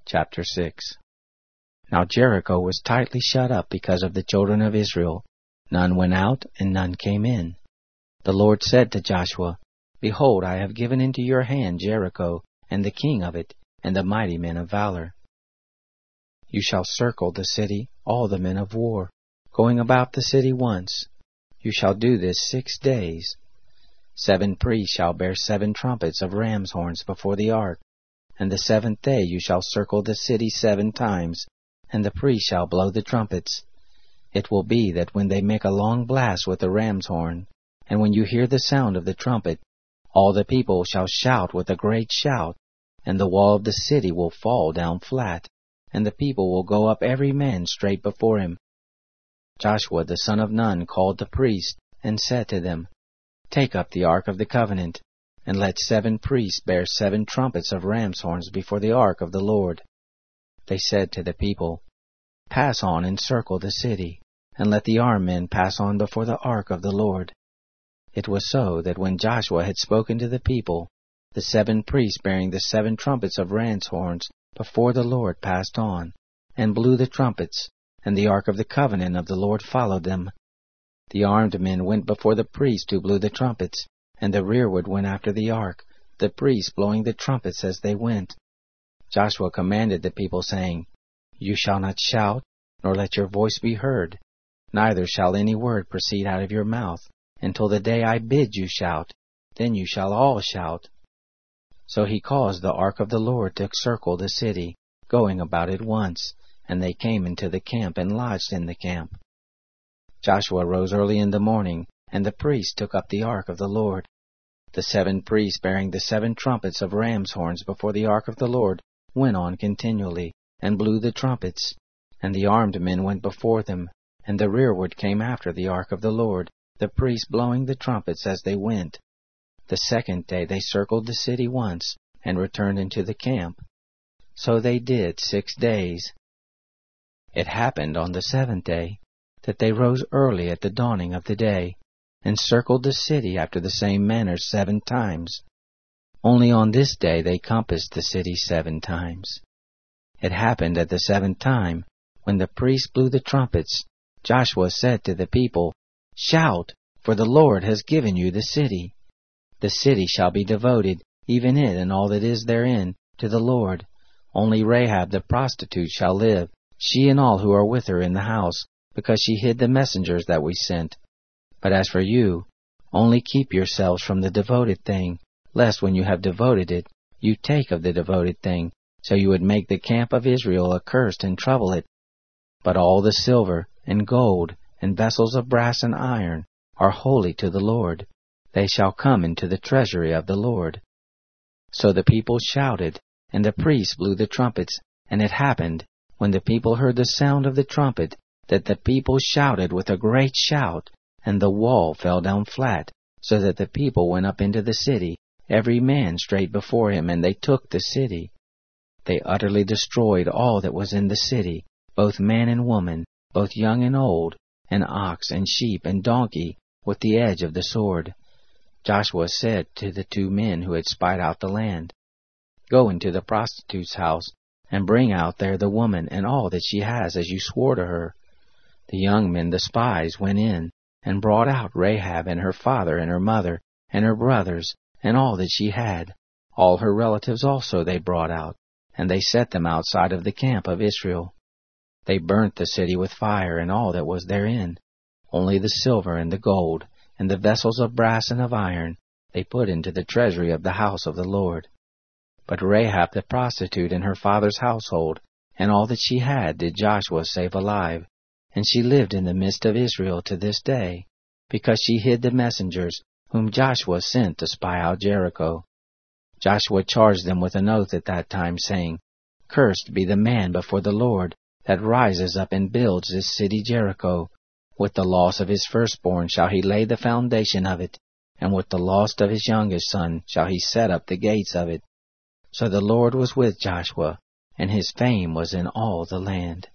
Chapter 6. Now Jericho was tightly shut up because of the children of Israel. None went out, and none came in. The Lord said to Joshua, Behold, I have given into your hand Jericho, and the king of it, and the mighty men of valor. You shall circle the city, all the men of war, going about the city once. You shall do this 6 days. 7 priests shall bear 7 trumpets of ram's horns before the ark. And the 7th day you shall circle the city 7 times, and the priests shall blow the trumpets. It will be that when they make a long blast with the ram's horn, and when you hear the sound of the trumpet, all the people shall shout with a great shout, and the wall of the city will fall down flat, and the people will go up every man straight before him. Joshua the son of Nun called the priests, and said to them, Take up the ark of the covenant, and let 7 priests bear 7 trumpets of ram's horns before the ark of the Lord. They said to the people, Pass on and circle the city, and let the armed men pass on before the ark of the Lord. It was so that when Joshua had spoken to the people, the 7 priests bearing the 7 trumpets of ram's horns before the Lord passed on, and blew the trumpets, and the ark of the covenant of the Lord followed them. The armed men went before the priests who blew the trumpets, and the rearward went after the ark, the priests blowing the trumpets as they went. Joshua commanded the people, saying, You shall not shout, nor let your voice be heard, neither shall any word proceed out of your mouth, until the day I bid you shout, then you shall all shout. So he caused the ark of the Lord to circle the city, going about it once, and they came into the camp and lodged in the camp. Joshua rose early in the morning, and the priests took up the ark of the Lord. The 7 priests bearing the 7 trumpets of ram's horns before the ark of the Lord went on continually, and blew the trumpets, and the armed men went before them, and the rearward came after the ark of the Lord, the priests blowing the trumpets as they went. The 2nd day they circled the city once, and returned into the camp. So they did 6 days. It happened on the 7th day, that they rose early at the dawning of the day, and circled the city after the same manner 7 times. Only on this day they compassed the city 7 times. It happened at the 7th time, when the priests blew the trumpets, Joshua said to the people, Shout, for the Lord has given you the city. The city shall be devoted, even it and all that is therein, to the Lord. Only Rahab the prostitute shall live, she and all who are with her in the house, because she hid the messengers that we sent. But as for you, only keep yourselves from the devoted thing, lest when you have devoted it, you take of the devoted thing, so you would make the camp of Israel accursed and trouble it. But all the silver and gold and vessels of brass and iron are holy to the Lord. They shall come into the treasury of the Lord. So the people shouted, and the priests blew the trumpets, and it happened, when the people heard the sound of the trumpet, that the people shouted with a great shout, and the wall fell down flat, so that the people went up into the city, every man straight before him, and they took the city. They utterly destroyed all that was in the city, both man and woman, both young and old, and ox and sheep and donkey, with the edge of the sword. Joshua said to the 2 men who had spied out the land, Go into the prostitute's house, and bring out there the woman and all that she has, as you swore to her. The young men, the spies, went in, and brought out Rahab and her father and her mother, and her brothers, and all that she had. All her relatives also they brought out, and they set them outside of the camp of Israel. They burnt the city with fire and all that was therein. Only the silver and the gold, and the vessels of brass and of iron, they put into the treasury of the house of the Lord. But Rahab the prostitute and her father's household, and all that she had, did Joshua save alive, and she lived in the midst of Israel to this day, because she hid the messengers whom Joshua sent to spy out Jericho. Joshua charged them with an oath at that time, saying, Cursed be the man before the Lord that rises up and builds this city Jericho. With the loss of his firstborn shall he lay the foundation of it, and with the loss of his youngest son shall he set up the gates of it. So the Lord was with Joshua, and his fame was in all the land.